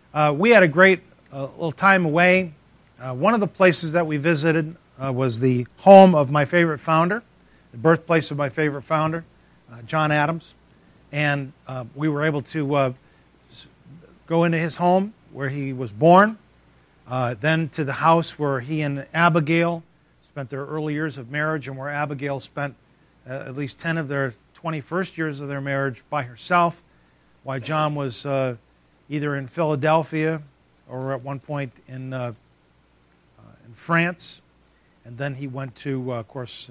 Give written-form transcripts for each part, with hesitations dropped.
We had a great little time away. One of the places that we visited was the home of my favorite founder, the birthplace of my favorite founder, John Adams. And we were able to go into his home where he was born, then to the house where he and Abigail spent their early years of marriage, and where Abigail spent at least 10 of their 21st years of their marriage by herself, while John was either in Philadelphia or at one point in France. And then he went to, of course,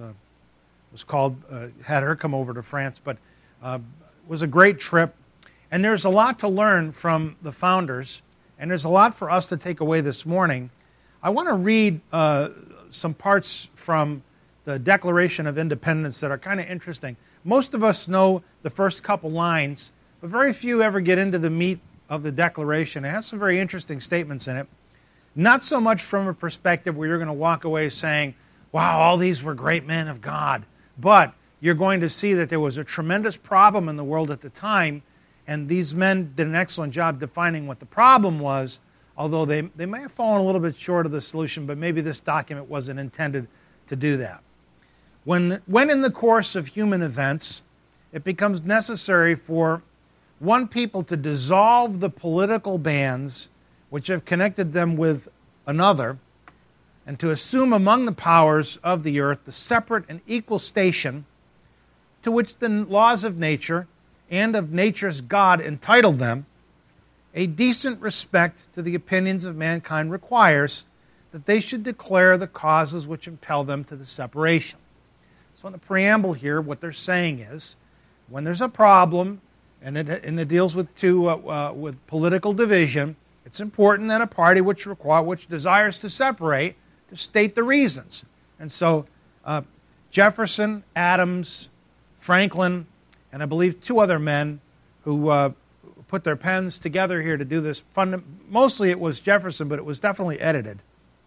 had her come over to France, but it was a great trip. And there's a lot to learn from the founders, and there's a lot for us to take away this morning. I want to read some parts from the Declaration of Independence that are kind of interesting. Most of us know the first couple lines, but very few ever get into the meat of the Declaration. It has some very interesting statements in it. Not so much from a perspective where you're going to walk away saying, wow, all these were great men of God. But you're going to see that there was a tremendous problem in the world at the time, and these men did an excellent job defining what the problem was, although they may have fallen a little bit short of the solution, but maybe this document wasn't intended to do that. When in the course of human events, it becomes necessary for one people to dissolve the political bands which have connected them with another, and to assume among the powers of the earth the separate and equal station to which the laws of nature and of nature's God entitled them, a decent respect to the opinions of mankind requires that they should declare the causes which impel them to the separation. So in the preamble here, what they're saying is, when there's a problem, and it deals with political division, it's important that a party which desires to separate to state the reasons. And so Jefferson, Adams, Franklin, and I believe two other men who put their pens together here to do this. Mostly it was Jefferson, but it was definitely edited.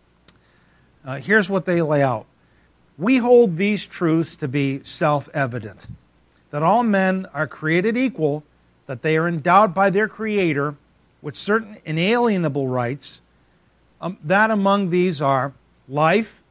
Here's what they lay out. We hold these truths to be self-evident, that all men are created equal, that they are endowed by their Creator with certain inalienable rights, that among these are life,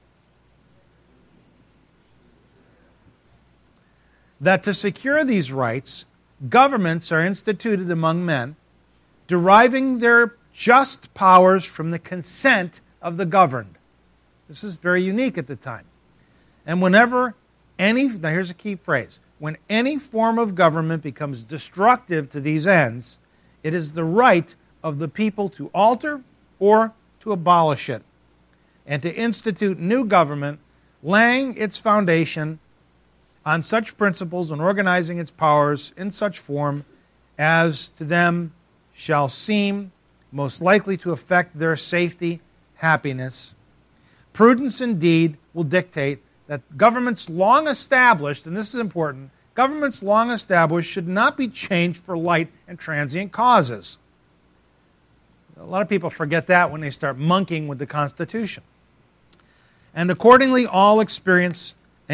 that to secure these rights, governments are instituted among men, deriving their just powers from the consent of the governed. This is very unique at the time. And now here's a key phrase, when any form of government becomes destructive to these ends, it is the right of the people to alter or to abolish it, and to institute new government, laying its foundation on such principles and organizing its powers in such form as to them shall seem most likely to affect their safety, happiness. Prudence indeed will dictate that governments long established, and this is important, governments long established should not be changed for light and transient causes. A lot of people forget that when they start monkeying with the Constitution. And accordingly all experience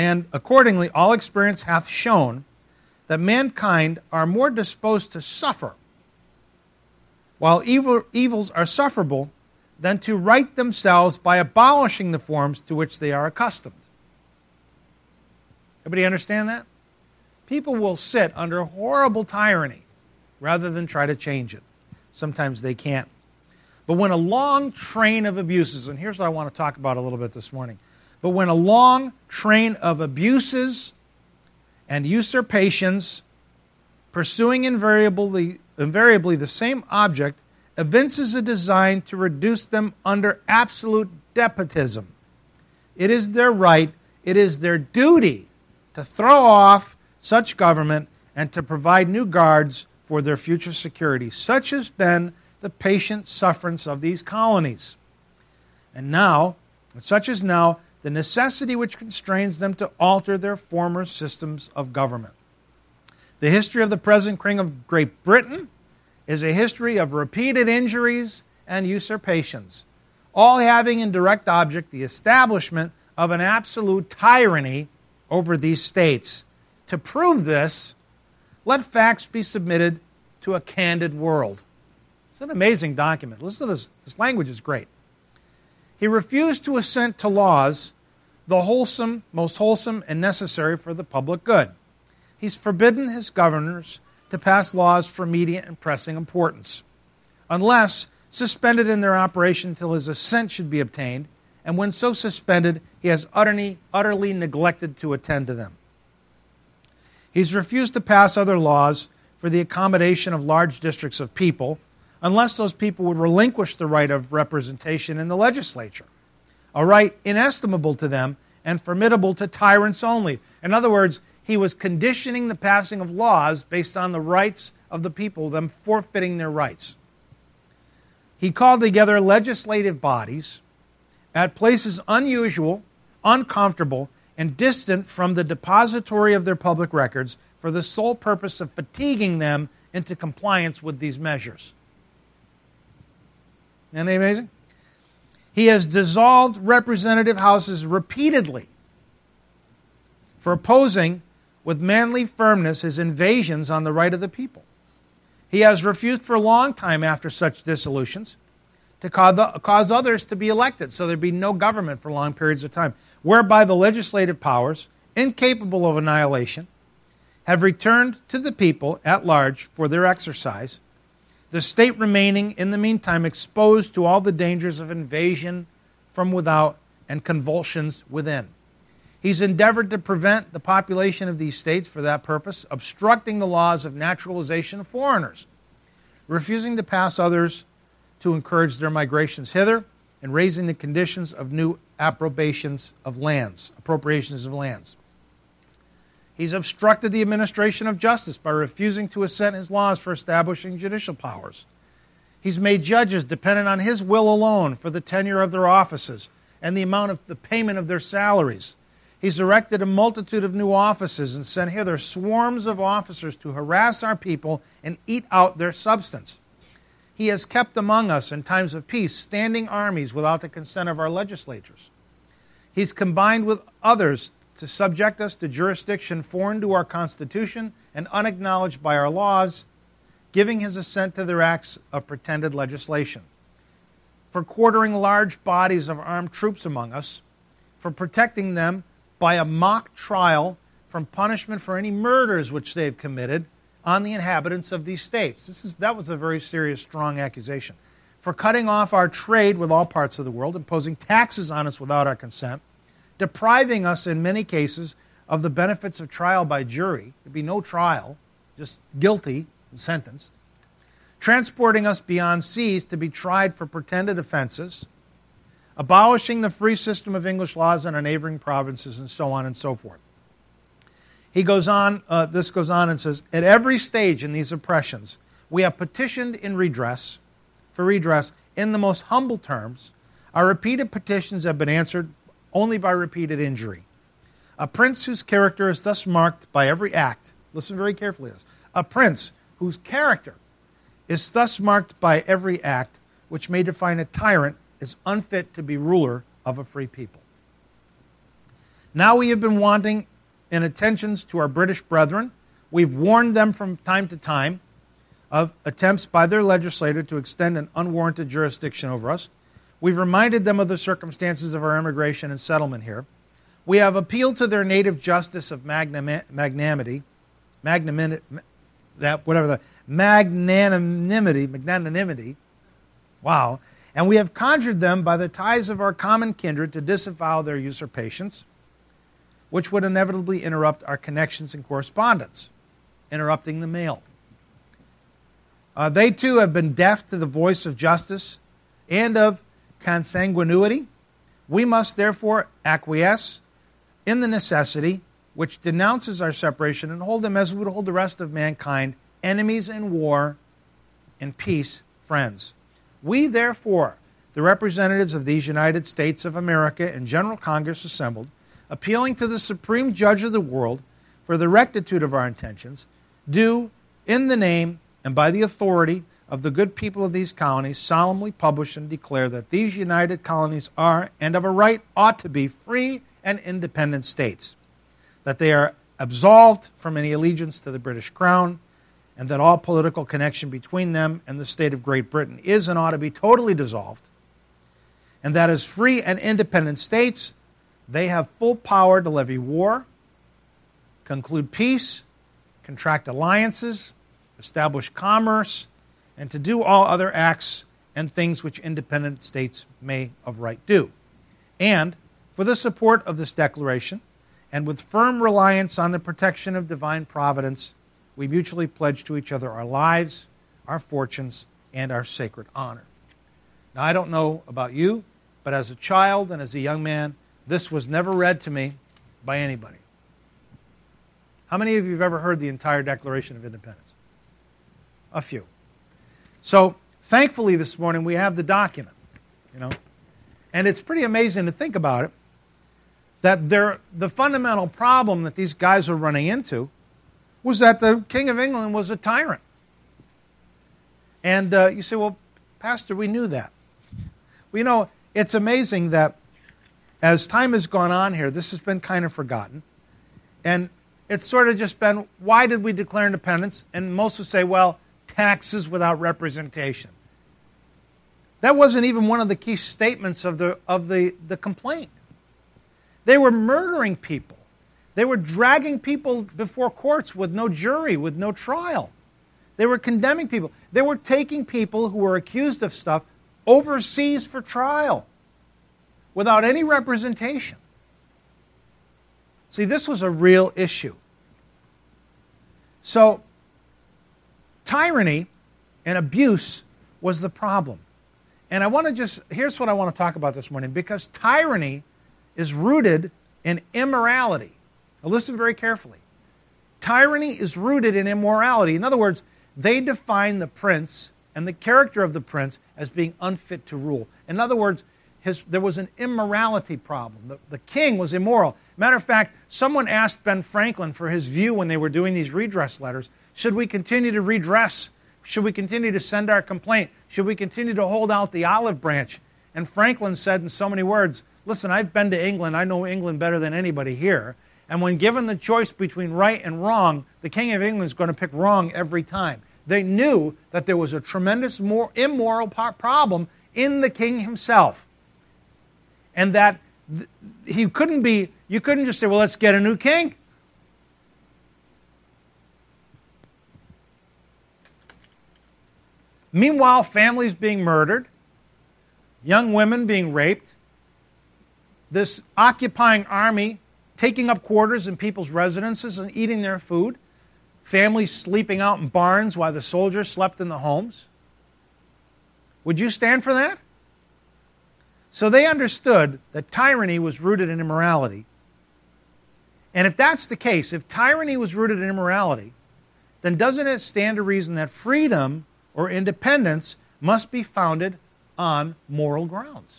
hath shown that mankind are more disposed to suffer, while evils are sufferable, than to right themselves by abolishing the forms to which they are accustomed. Everybody understand that? People will sit under horrible tyranny rather than try to change it. Sometimes they can't. But when a long train of abuses, and here's what I want to talk about a little bit this morning, but when a long train of abuses and usurpations, pursuing invariably the same object, evinces a design to reduce them under absolute despotism, it is their right, it is their duty to throw off such government and to provide new guards for their future security. Such has been the patient sufferance of these colonies. And such is now the necessity which constrains them to alter their former systems of government. The history of the present King of Great Britain is a history of repeated injuries and usurpations, all having in direct object the establishment of an absolute tyranny over these states. To prove this, let facts be submitted to a candid world. It's an amazing document. Listen to this. This language is great. He refused to assent to laws, the wholesome, most wholesome, and necessary for the public good. He's forbidden his governors to pass laws for immediate and pressing importance, unless suspended in their operation until his assent should be obtained, and when so suspended, he has utterly neglected to attend to them. He's refused to pass other laws for the accommodation of large districts of people, unless those people would relinquish the right of representation in the legislature, a right inestimable to them and formidable to tyrants only. In other words, he was conditioning the passing of laws based on the rights of the people, them forfeiting their rights. He called together legislative bodies at places unusual, uncomfortable, and distant from the depository of their public records for the sole purpose of fatiguing them into compliance with these measures. Isn't that amazing? He has dissolved representative houses repeatedly for opposing with manly firmness his invasions on the right of the people. He has refused for a long time after such dissolutions to cause others to be elected, so there'd be no government for long periods of time, whereby the legislative powers, incapable of annihilation, have returned to the people at large for their exercise, the state remaining in the meantime exposed to all the dangers of invasion from without and convulsions within. He's endeavored to prevent the population of these states for that purpose, obstructing the laws of naturalization of foreigners, refusing to pass others to encourage their migrations hither, and raising the conditions of new appropriations of lands. He's obstructed the administration of justice by refusing to assent his laws for establishing judicial powers. He's made judges dependent on his will alone for the tenure of their offices and the amount of the payment of their salaries. He's erected a multitude of new offices and sent hither swarms of officers to harass our people and eat out their substance. He has kept among us in times of peace standing armies without the consent of our legislatures. He's combined with others to subject us to jurisdiction foreign to our Constitution and unacknowledged by our laws, giving his assent to their acts of pretended legislation, for quartering large bodies of armed troops among us, for protecting them by a mock trial from punishment for any murders which they have committed on the inhabitants of these states. That was a very serious, strong accusation. For cutting off our trade with all parts of the world, imposing taxes on us without our consent, depriving us in many cases of the benefits of trial by jury. There'd be no trial, just guilty and sentenced. Transporting us beyond seas to be tried for pretended offenses, abolishing the free system of English laws in our neighboring provinces, and so on and so forth. He goes on, this goes on and says, at every stage in these oppressions, we have petitioned for redress in the most humble terms. Our repeated petitions have been answered only by repeated injury. A prince whose character is thus marked by every act, listen very carefully to this, a prince whose character is thus marked by every act which may define a tyrant is unfit to be ruler of a free people. Now we have been wanting in attentions to our British brethren. We've warned them from time to time of attempts by their legislator to extend an unwarranted jurisdiction over us. We've reminded them of the circumstances of our immigration and settlement here. We have appealed to their native justice of magnanimity, wow, and we have conjured them by the ties of our common kindred to disavow their usurpations, which would inevitably interrupt our connections and correspondence, interrupting the mail. They too have been deaf to the voice of justice and of consanguinity. We must therefore acquiesce in the necessity which denounces our separation and hold them as we would hold the rest of mankind, enemies in war, in peace, friends. We therefore, the representatives of these United States of America and General Congress assembled, appealing to the Supreme Judge of the world for the rectitude of our intentions, do, in the name and by the authority of the good people of these colonies, solemnly publish and declare that these united colonies are, and of a right ought to be, free and independent states, that they are absolved from any allegiance to the British Crown, and that all political connection between them and the state of Great Britain is and ought to be totally dissolved, and that as free and independent states, they have full power to levy war, conclude peace, contract alliances, establish commerce, and to do all other acts and things which independent states may of right do. And for the support of this declaration, and with firm reliance on the protection of divine providence, we mutually pledge to each other our lives, our fortunes, and our sacred honor. Now, I don't know about you, but as a child and as a young man, this was never read to me by anybody. How many of you have ever heard the entire Declaration of Independence? A few. So, thankfully this morning we have the document, and it's pretty amazing to think about it, that the fundamental problem that these guys were running into was that the King of England was a tyrant. And you say, well, Pastor, we knew that. Well, it's amazing that as time has gone on here, this has been kind of forgotten. And it's sort of just been, why did we declare independence? And most would say, well, taxes without representation. That wasn't even one of the key statements of the complaint. They were murdering people. They were dragging people before courts with no jury, with no trial. They were condemning people. They were taking people who were accused of stuff overseas for trial without any representation. See, this was a real issue. So, tyranny and abuse was the problem. And here's what I want to talk about this morning, because tyranny is rooted in immorality. Now listen very carefully. Tyranny is rooted in immorality. In other words, they define the prince and the character of the prince as being unfit to rule. In other words, there was an immorality problem. The king was immoral. Matter of fact, someone asked Ben Franklin for his view when they were doing these redress letters. Should we continue to redress? Should we continue to send our complaint? Should we continue to hold out the olive branch? And Franklin said in so many words, listen, I've been to England. I know England better than anybody here. And when given the choice between right and wrong, the King of England is going to pick wrong every time. They knew that there was a tremendous immoral problem in the king himself. And that you couldn't just say, well, let's get a new king. Meanwhile, families being murdered, young women being raped, this occupying army taking up quarters in people's residences and eating their food, families sleeping out in barns while the soldiers slept in the homes. Would you stand for that? So they understood that tyranny was rooted in immorality. And if that's the case, if tyranny was rooted in immorality, then doesn't it stand to reason that freedom or independence must be founded on moral grounds?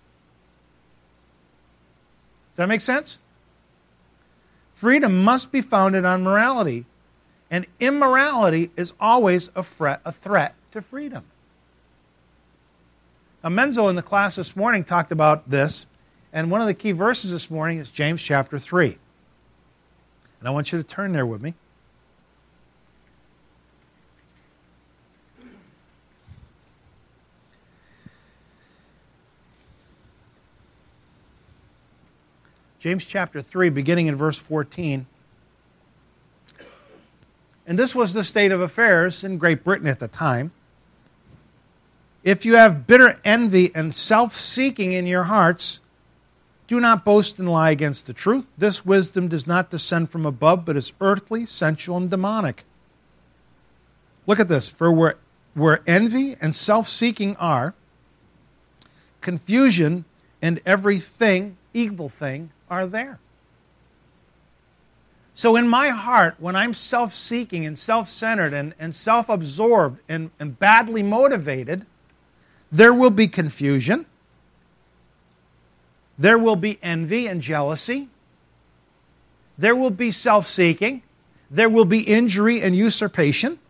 Does that make sense? Freedom must be founded on morality, and immorality is always a threat to freedom. Now, Menzo in the class this morning talked about this, and one of the key verses this morning is James chapter 3. And I want you to turn there with me. James chapter 3, beginning in verse 14. And this was the state of affairs in Great Britain at the time. If you have bitter envy and self-seeking in your hearts, do not boast and lie against the truth. This wisdom does not descend from above, but is earthly, sensual, and demonic. Look at this. For where envy and self-seeking are, confusion and everything, evil thing, are there. So in my heart, when I'm self-seeking and self-centered and self-absorbed and badly motivated, there will be confusion. There will be envy and jealousy. There will be self-seeking. There will be injury and usurpation.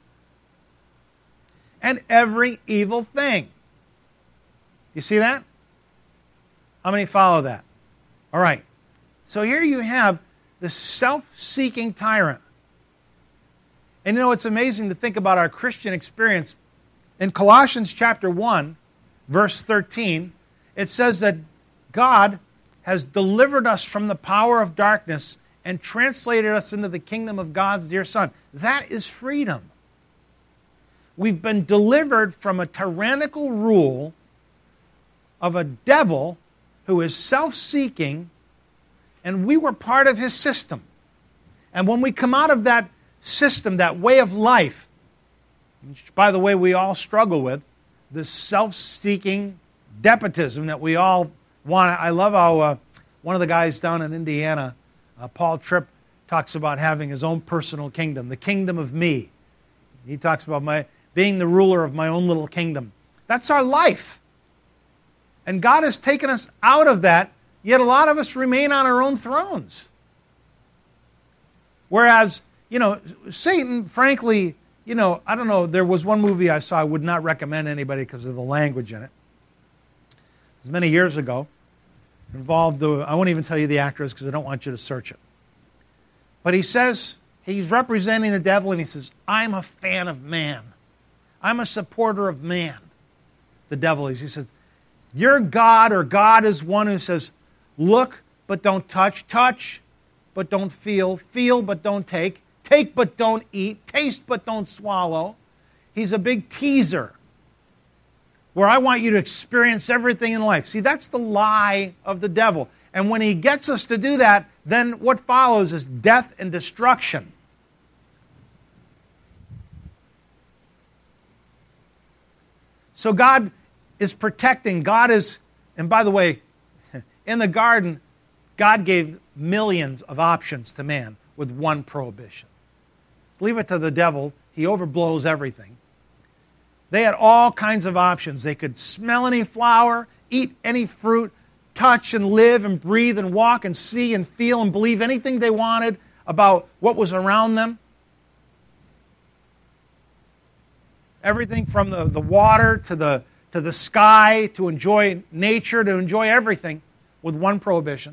And every evil thing. You see that? How many follow that? All right. So here you have the self-seeking tyrant. And you know, it's amazing to think about our Christian experience. In Colossians chapter 1, verse 13, it says that God has delivered us from the power of darkness and translated us into the kingdom of God's dear Son. That is freedom. We've been delivered from a tyrannical rule of a devil who is self-seeking, and we were part of his system. And when we come out of that system, that way of life, which, by the way, we all struggle with, this self-seeking despotism that we all want. I love how one of the guys down in Indiana, Paul Tripp, talks about having his own personal kingdom, the kingdom of me. He talks about being the ruler of my own little kingdom. That's our life. And God has taken us out of that, yet a lot of us remain on our own thrones. Whereas, you know, Satan, frankly, you know, I don't know, there was one movie I saw I would not recommend anybody because of the language in it. It was many years ago. Involved, I won't even tell you the actor is because I don't want you to search it. But he says, he's representing the devil, and he says, I'm a fan of man. I'm a supporter of man. The devil is. He says, you're God, or God is one who says, look but don't touch, touch but don't feel, feel but don't take, take but don't eat, taste but don't swallow. He's a big teaser where I want you to experience everything in life. See, that's the lie of the devil. And when he gets us to do that, then what follows is death and destruction. So God is protecting. God is, and by the way, in the garden, God gave millions of options to man with one prohibition. Let's leave it to the devil. He overblows everything. They had all kinds of options. They could smell any flower, eat any fruit, touch and live and breathe and walk and see and feel and believe anything they wanted about what was around them. Everything from the water to the sky, to enjoy nature, to enjoy everything with one prohibition,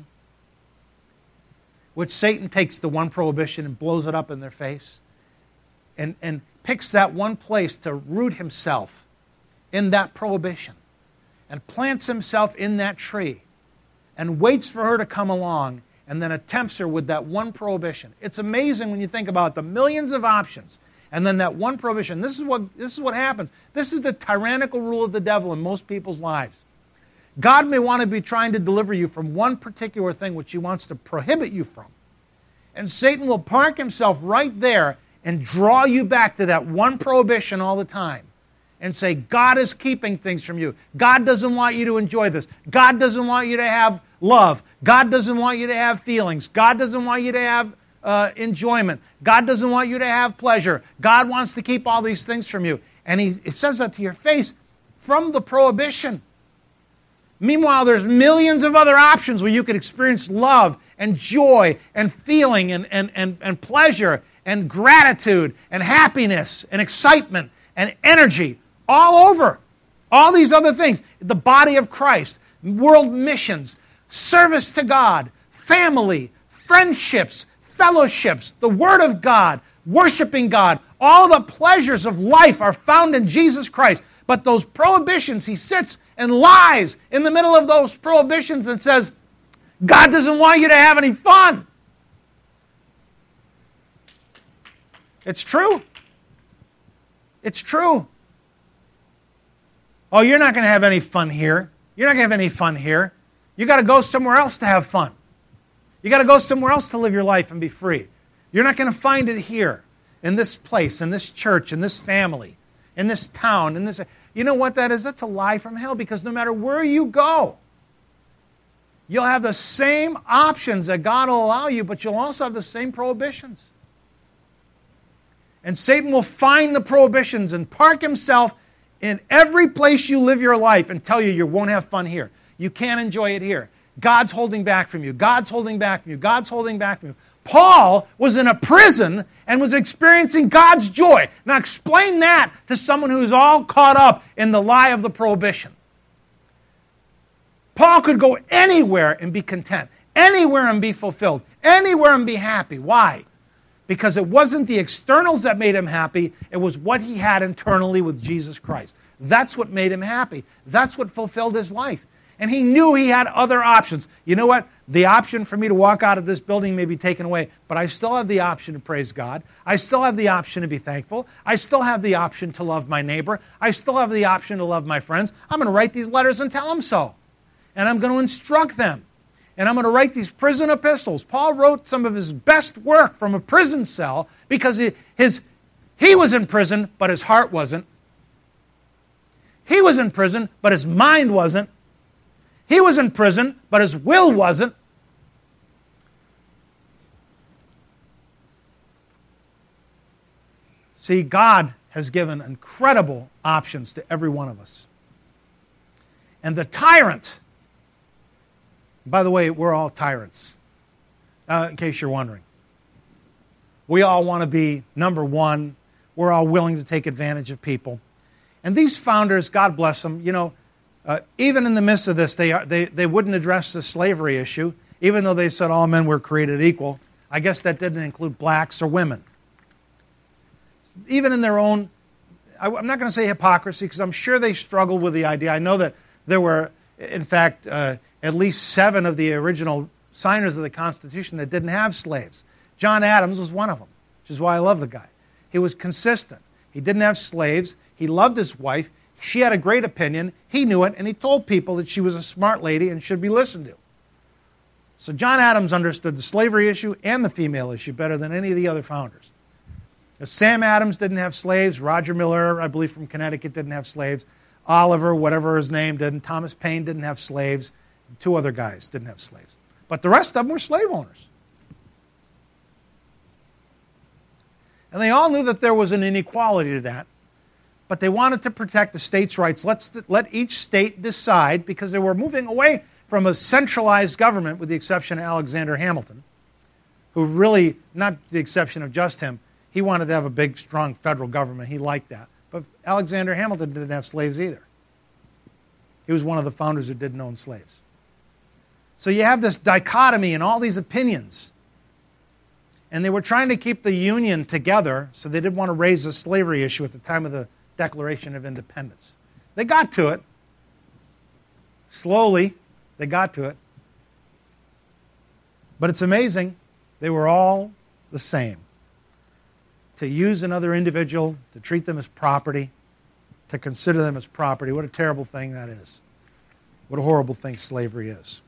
which Satan takes the one prohibition and blows it up in their face and picks that one place to root himself in that prohibition and plants himself in that tree and waits for her to come along and then attempts her with that one prohibition. It's amazing when you think about the millions of options and then that one prohibition. This is what happens. This is the tyrannical rule of the devil in most people's lives. God may want to be trying to deliver you from one particular thing which he wants to prohibit you from. And Satan will park himself right there and draw you back to that one prohibition all the time and say, God is keeping things from you. God doesn't want you to enjoy this. God doesn't want you to have love. God doesn't want you to have feelings. God doesn't want you to have enjoyment. God doesn't want you to have pleasure. God wants to keep all these things from you. And he says that to your face from the prohibition. Meanwhile, there's millions of other options where you could experience love and joy and feeling and pleasure and gratitude and happiness and excitement and energy all over. All these other things. The body of Christ, world missions, service to God, family, friendships, fellowships, the Word of God, worshiping God. All the pleasures of life are found in Jesus Christ. But those prohibitions, he sits and lies in the middle of those prohibitions and says, God doesn't want you to have any fun. It's true. It's true. Oh, you're not going to have any fun here. You're not going to have any fun here. You got to go somewhere else to have fun. You got to go somewhere else to live your life and be free. You're not going to find it here, in this place, in this church, in this family, in this town, in this. You know what that is? That's a lie from hell, because no matter where you go, you'll have the same options that God will allow you, but you'll also have the same prohibitions. And Satan will find the prohibitions and park himself in every place you live your life and tell you you won't have fun here. You can't enjoy it here. God's holding back from you. God's holding back from you. God's holding back from you. Paul was in a prison and was experiencing God's joy. Now explain that to someone who's all caught up in the lie of the prohibition. Paul could go anywhere and be content, anywhere and be fulfilled, anywhere and be happy. Why? because it wasn't the externals that made him happy, it was what he had internally with Jesus Christ. That's what made him happy. That's what fulfilled his life. And he knew he had other options. You know what? The option for me to walk out of this building may be taken away, but I still have the option to praise God. I still have the option to be thankful. I still have the option to love my neighbor. I still have the option to love my friends. I'm going to write these letters and tell them so. And I'm going to instruct them. And I'm going to write these prison epistles. Paul wrote some of his best work from a prison cell because he was in prison, but his heart wasn't. He was in prison, but his mind wasn't. He was in prison, but his will wasn't. See, God has given incredible options to every one of us. And the tyrant, by the way, we're all tyrants, in case you're wondering. We all want to be number one. We're all willing to take advantage of people. And these founders, God bless them, even in the midst of this, they wouldn't address the slavery issue, even though they said all men were created equal. I guess that didn't include blacks or women. Even in their own, I'm not going to say hypocrisy, because I'm sure they struggled with the idea. I know that there were, in fact, at least 7 of the original signers of the Constitution that didn't have slaves. John Adams was one of them, which is why I love the guy. He was consistent. He didn't have slaves. He loved his wife. She had a great opinion. He knew it, and he told people that she was a smart lady and should be listened to. So John Adams understood the slavery issue and the female issue better than any of the other founders. Sam Adams didn't have slaves. Roger Miller, I believe from Connecticut, didn't have slaves. Oliver, whatever his name, didn't. Thomas Paine didn't have slaves. 2 other guys didn't have slaves. But the rest of them were slave owners. And they all knew that there was an inequality to that. But they wanted to protect the states' rights. Let each state decide, because they were moving away from a centralized government, with the exception of Alexander Hamilton, who really, not the exception of just him, he wanted to have a big, strong federal government. He liked that. But Alexander Hamilton didn't have slaves either. He was one of the founders who didn't own slaves. So you have this dichotomy and all these opinions. And they were trying to keep the Union together, so they didn't want to raise the slavery issue at the time of the Declaration of Independence. They got to it. Slowly, they got to it. But it's amazing, they were all the same. To use another individual, to treat them as property, to consider them as property, what a terrible thing that is. What a horrible thing slavery is.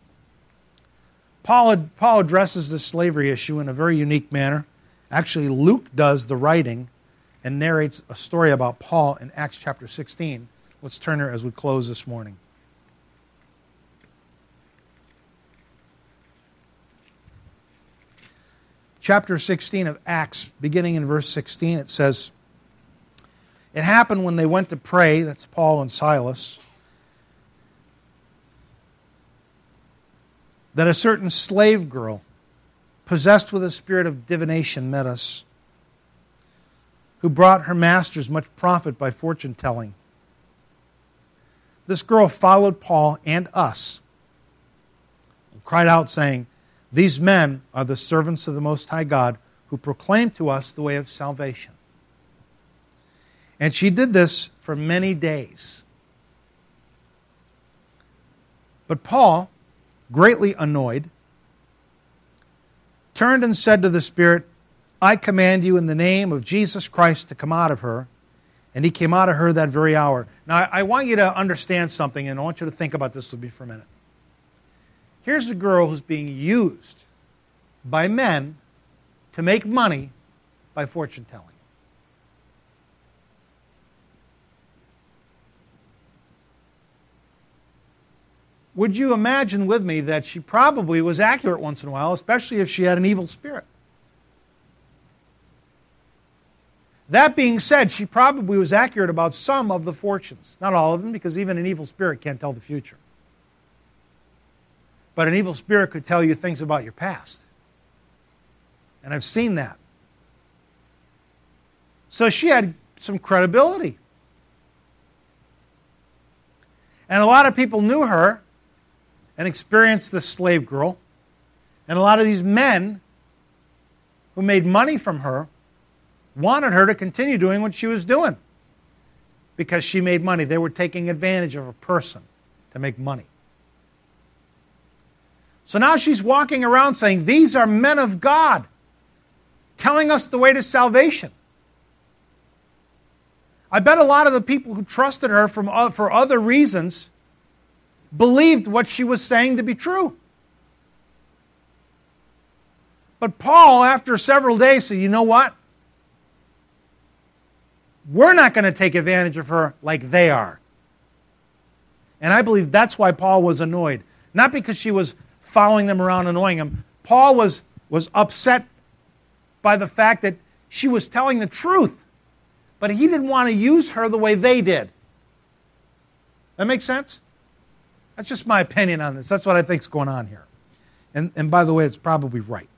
Paul addresses this slavery issue in a very unique manner. Actually, Luke does the writing and narrates a story about Paul in Acts chapter 16. Let's turn there as we close this morning. Chapter 16 of Acts, beginning in verse 16, it says, "It happened when they went to pray," that's Paul and Silas, "that a certain slave girl, possessed with a spirit of divination, met us, who brought her masters much profit by fortune-telling. This girl followed Paul and us, and cried out, saying, 'These men are the servants of the Most High God, who proclaim to us the way of salvation.' And she did this for many days. But Paul, greatly annoyed, turned and said to the spirit, 'I command you in the name of Jesus Christ to come out of her.' And he came out of her that very hour." Now, I want you to understand something, and I want you to think about this with me for a minute. Here's a girl who's being used by men to make money by fortune-telling. Would you imagine with me that she probably was accurate once in a while, especially if she had an evil spirit? That being said, she probably was accurate about some of the fortunes. Not all of them, because even an evil spirit can't tell the future. But an evil spirit could tell you things about your past. And I've seen that. So she had some credibility. And a lot of people knew her and experienced this slave girl. And a lot of these men who made money from her wanted her to continue doing what she was doing because she made money. They were taking advantage of a person to make money. So now she's walking around saying, these are men of God telling us the way to salvation. I bet a lot of the people who trusted her for other reasons believed what she was saying to be true. But Paul, after several days, said, you know what? We're not going to take advantage of her like they are. And I believe that's why Paul was annoyed. Not because she was following them around, annoying him. Paul was upset by the fact that she was telling the truth. But he didn't want to use her the way they did. That makes sense? That's just my opinion on this. That's what I think is going on here. And by the way, it's probably right.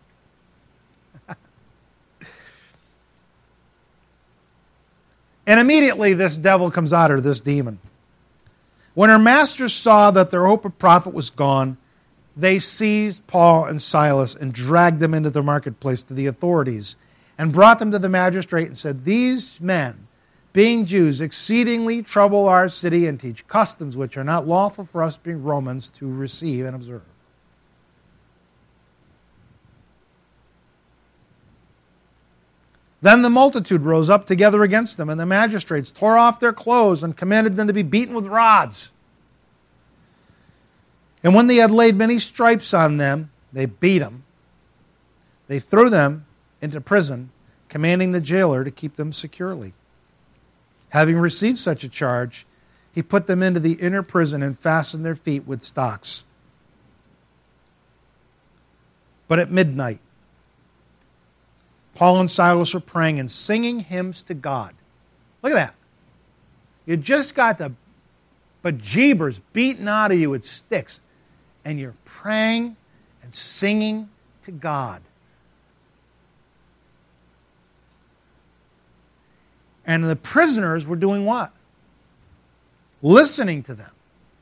And immediately this devil comes out of her, this demon. When her masters saw that their hope of profit was gone, they seized Paul and Silas and dragged them into the marketplace to the authorities and brought them to the magistrate and said, these men, being Jews, exceedingly trouble our city and teach customs which are not lawful for us being Romans to receive and observe. Then the multitude rose up together against them, and the magistrates tore off their clothes and commanded them to be beaten with rods. And when they had laid many stripes on them, they beat them. They threw them into prison, commanding the jailer to keep them securely. Having received such a charge, he put them into the inner prison and fastened their feet with stocks. But at midnight, Paul and Silas were praying and singing hymns to God. Look at that. You just got the bejeebers beaten out of you with sticks, and you're praying and singing to God. And the prisoners were doing what? Listening to them.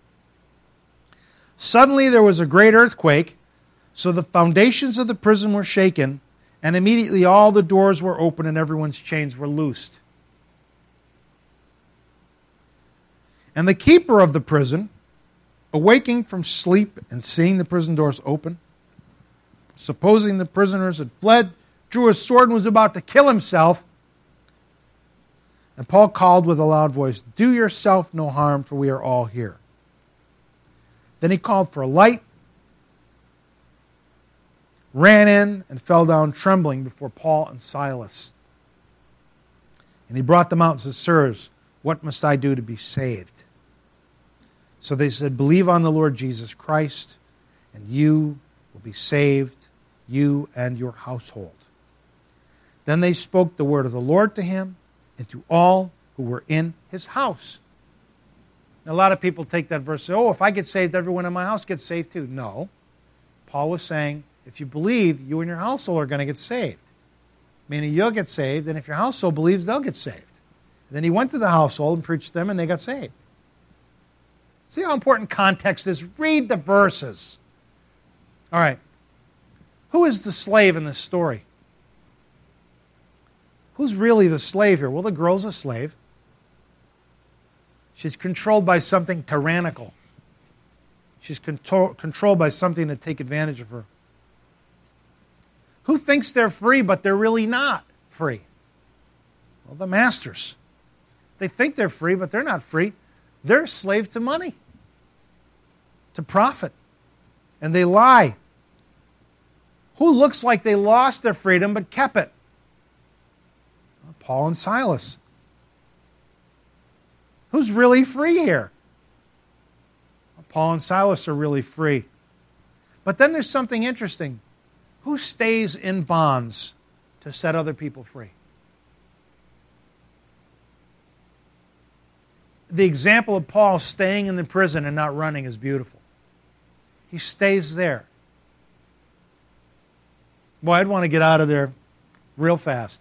Suddenly there was a great earthquake, so the foundations of the prison were shaken, and immediately all the doors were open and everyone's chains were loosed. And the keeper of the prison, awaking from sleep and seeing the prison doors open, supposing the prisoners had fled, drew a sword and was about to kill himself. And Paul called with a loud voice, "Do yourself no harm, for we are all here." Then he called for a light, ran in, and fell down trembling before Paul and Silas. And he brought them out and said, "Sirs, what must I do to be saved?" So they said, "Believe on the Lord Jesus Christ, and you will be saved, you and your household." Then they spoke the word of the Lord to him and to all who were in his house. Now, a lot of people take that verse and say, "Oh, if I get saved, everyone in my house gets saved too." No. Paul was saying, if you believe, you and your household are going to get saved. Meaning you'll get saved, and if your household believes, they'll get saved. And then he went to the household and preached to them, and they got saved. See how important context is? Read the verses. All right. Who is the slave in this story? Who's really the slave here? Well, the girl's a slave. She's controlled by something tyrannical. She's controlled by something to take advantage of her. Who thinks they're free, but they're really not free? Well, the masters. They think they're free, but they're not free. They're a slave to money, to profit, and they lie. Who looks like they lost their freedom but kept it? Well, Paul and Silas. Who's really free here? Well, Paul and Silas are really free. But then there's something interesting. Who stays in bonds to set other people free? The example of Paul staying in the prison and not running is beautiful. He stays there. Boy, I'd want to get out of there real fast.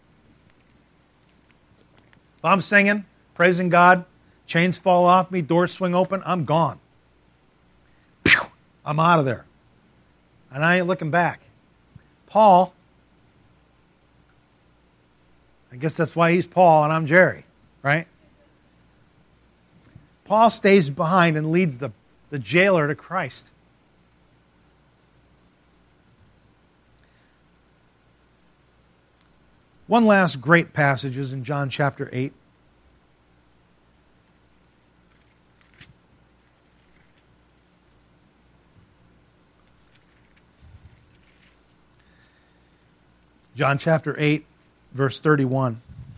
If I'm singing, praising God, chains fall off me, doors swing open, I'm gone. Pew! I'm out of there. And I ain't looking back. Paul I guess that's why he's Paul and I'm Jerry, right? Paul stays behind and leads the jailer to Christ. One last great passage is in John chapter 8. John chapter 8, verse 31.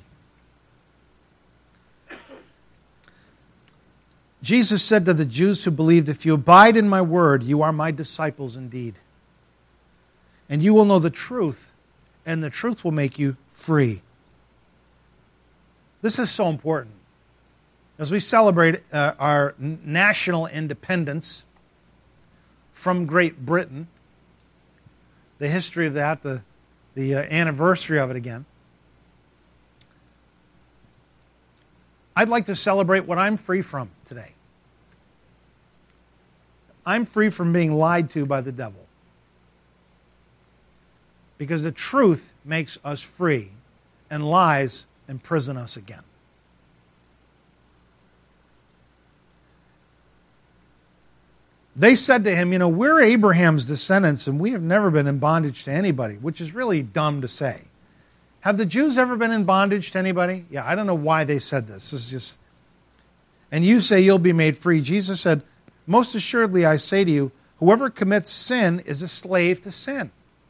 Jesus said to the Jews who believed, "If you abide in my word, you are my disciples indeed. And you will know the truth, and the truth will make you free." This is so important. As we celebrate our national independence from Great Britain, the history of that, the anniversary of it again, I'd like to celebrate what I'm free from today. I'm free from being lied to by the devil. Because the truth makes us free, and lies imprison us again. They said to him, we're Abraham's descendants and we have never been in bondage to anybody, which is really dumb to say. Have the Jews ever been in bondage to anybody? Yeah, I don't know why they said this. This is just... And you say you'll be made free. Jesus said, "Most assuredly I say to you, whoever commits sin is a slave to sin."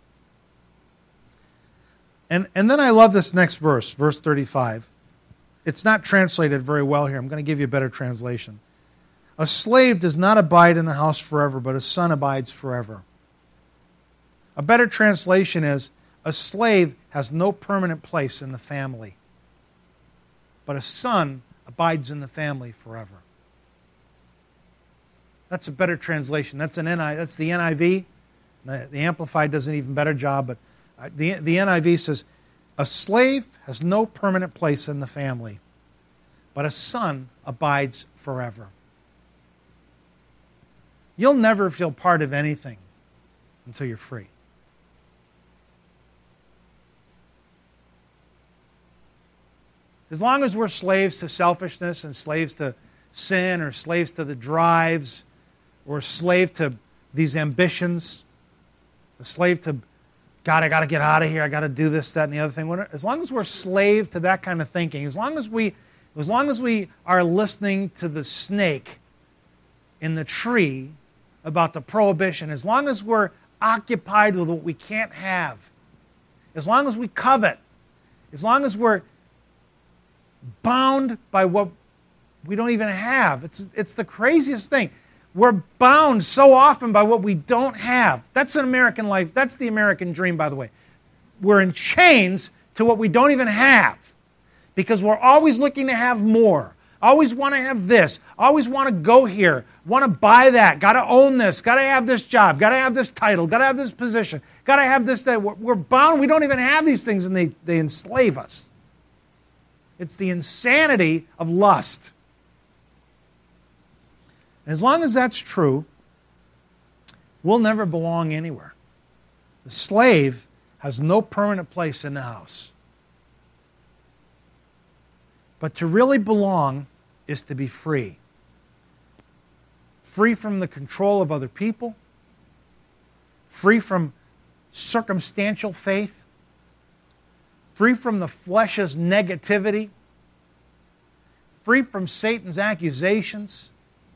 And then I love this next verse, verse 35. It's not translated very well here. I'm going to give you a better translation. "A slave does not abide in the house forever, but a son abides forever." A better translation is, a slave has no permanent place in the family, but a son abides in the family forever. That's a better translation. That's the NIV. The Amplified does an even better job, but the NIV says, "A slave has no permanent place in the family, but a son abides forever." You'll never feel part of anything until you're free. As long as we're slaves to selfishness and slaves to sin or slaves to the drives or slave to these ambitions, a slave to, God, I got to get out of here, I got to do this, that, and the other thing. As long as we're slave to that kind of thinking, as long as we are listening to the snake in the tree about the prohibition, as long as we're occupied with what we can't have, as long as we covet, as long as we're bound by what we don't even have. It's the craziest thing. We're bound so often by what we don't have. That's an American life. That's the American dream, by the way. We're in chains to what we don't even have because we're always looking to have more. Always want to have this. Always want to go here. Want to buy that. Got to own this. Got to have this job. Got to have this title. Got to have this position. Got to have this, that. We're bound. We don't even have these things, and they enslave us. It's the insanity of lust. As long as that's true, we'll never belong anywhere. The slave has no permanent place in the house. But to really belong is to be free. Free from the control of other people. Free from circumstantial faith. Free from the flesh's negativity. Free from Satan's accusations.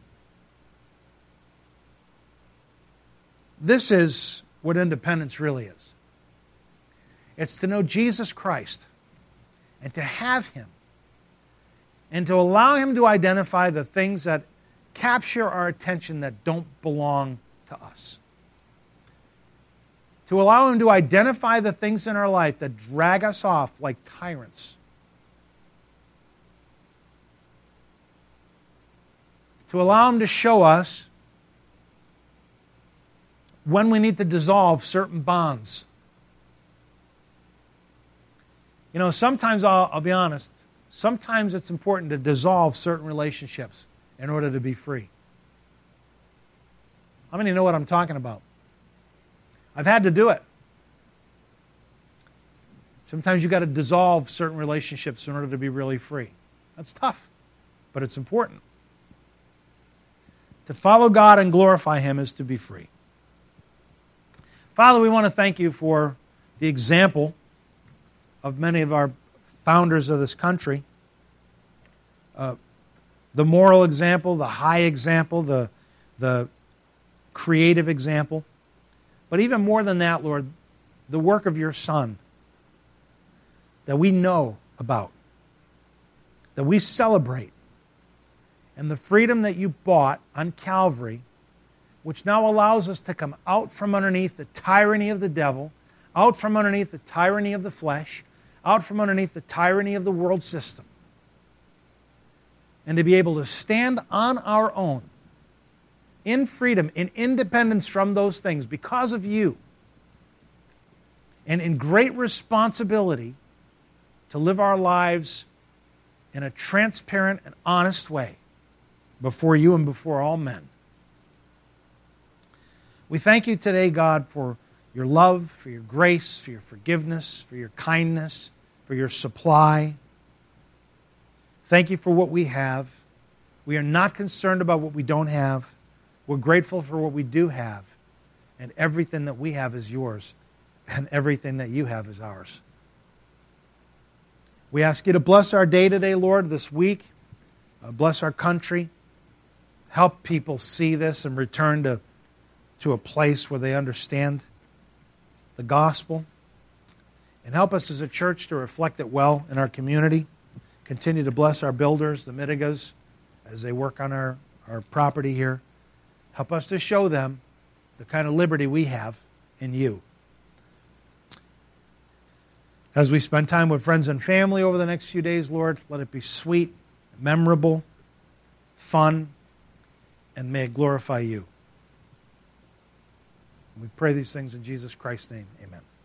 This is what independence really is. It's to know Jesus Christ and to have Him and to allow Him to identify the things that capture our attention that don't belong to us. To allow Him to identify the things in our life that drag us off like tyrants. To allow Him to show us when we need to dissolve certain bonds. Sometimes, I'll be honest, sometimes it's important to dissolve certain relationships in order to be free. How many know what I'm talking about? I've had to do it. Sometimes you've got to dissolve certain relationships in order to be really free. That's tough, but it's important. To follow God and glorify Him is to be free. Father, we want to thank you for the example of many of our founders of this country. The moral example, the high example, the creative example. But even more than that, Lord, the work of your Son that we know about, that we celebrate, and the freedom that you bought on Calvary, which now allows us to come out from underneath the tyranny of the devil, out from underneath the tyranny of the flesh, out from underneath the tyranny of the world system, and to be able to stand on our own in freedom, in independence from those things because of you, and in great responsibility to live our lives in a transparent and honest way before you and before all men. We thank you today, God, for your love, for your grace, for your forgiveness, for your kindness, for your supply. Thank you for what we have. We are not concerned about what we don't have. We're grateful for what we do have. And everything that we have is yours. And everything that you have is ours. We ask you to bless our day today, Lord, this week. Bless our country. Help people see this and return to a place where they understand the gospel. And help us as a church to reflect it well in our community. Continue to bless our builders, the Mitigas, as they work on our property here. Help us to show them the kind of liberty we have in you. As we spend time with friends and family over the next few days, Lord, let it be sweet, memorable, fun, and may it glorify you. We pray these things in Jesus Christ's name. Amen.